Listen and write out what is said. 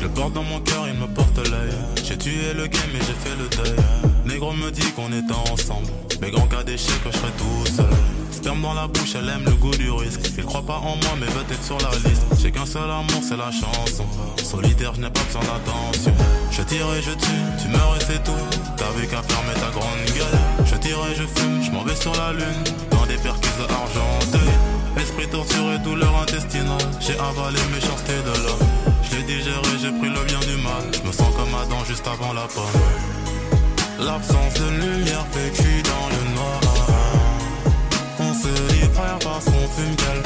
le porte dans mon cœur, il me porte l'œil. J'ai tué le game et j'ai fait le deuil. Négro me dit qu'on était ensemble, mais grand cas d'échec que je serais tout seul. Sperme dans la bouche, elle aime le goût du risque. Il croit pas en moi mais veut être sur la liste. J'ai qu'un seul amour, c'est la chanson. Solitaire, je n'ai pas besoin d'attention. Je tire et je tue, tu meurs et c'est tout. T'avais qu'à fermer ta grande gueule. Je tire et je fume, je m'en vais sur la lune. Dans des perquises argentées. Esprit torturé, douleur intestinale. J'ai avalé méchanceté de l'homme. Je l'ai digéré, j'ai pris le bien du mal. Je me sens comme Adam juste avant la pomme. L'absence de lumière fait que je suis dans le noir. On se dit frère parce qu'on fume quel